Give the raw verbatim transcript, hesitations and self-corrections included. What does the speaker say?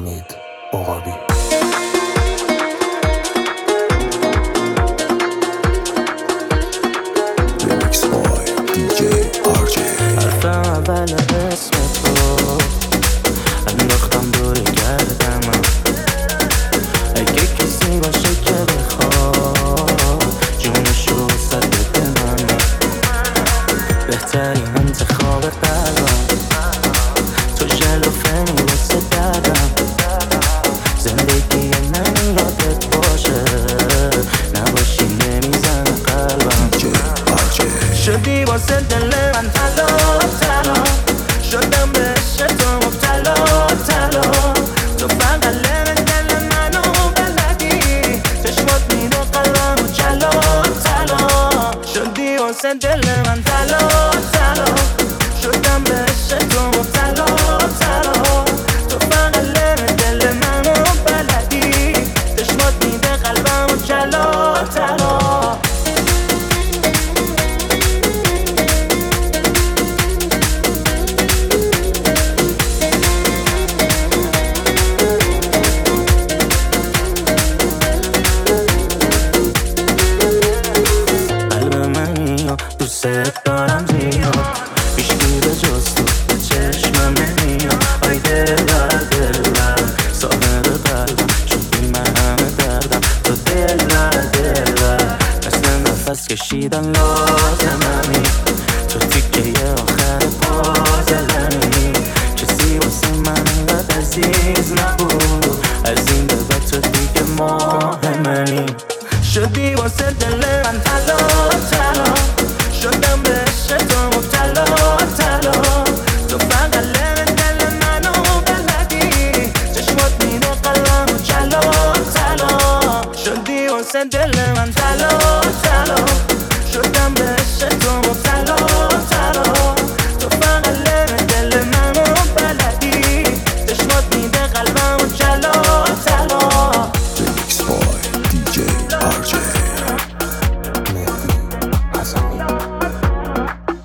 امید عقابی. ریمیکس بای دی جی آر جی. حرف اول اسم تو انداختم دور گردم، اگه کسی باشه که بخواد جونشو صد بده من، بهترین انتخاب قلبم تو جلوفه میواسه دردم، زندگی من یادت باشه نباشی نمیزن قلبم. شدی واسه دل من تلا تلا، شدم به عشق تو مبتلا تلا، تو فقط لب دل منو بلدی، چشمات میدو قلبمو جلا تلا. شدی واسه دل من تلا تلا، شدم به عشق تو مبتلا تلا، تو فقط لب دل منو بلدی، چشمات میده قلبمو جلا تلا. دوست دارم زیاد، هیچکی به جز تو به چشمم نمیاد. آی دلبر دلبر صاحب قلبم، شدی من همه دردم، تو دلبر دلبر مثل نفس کشیدن لازممی، تو تیکه آخر پازلمی، کسی واسه من انقدر عزیز نبود، از این به بعد تو دیگه مهمنی. شدی واسه دل من تلا تلا، شدم به عشق تو مبتلا تلا، تو فقط لب دل منو بلدی، چشمات میدو قلبمو جلا تلا. شدی واسه دل من تلا تلا، شدم به عشق تو مبتلا تلا، تو فقط لب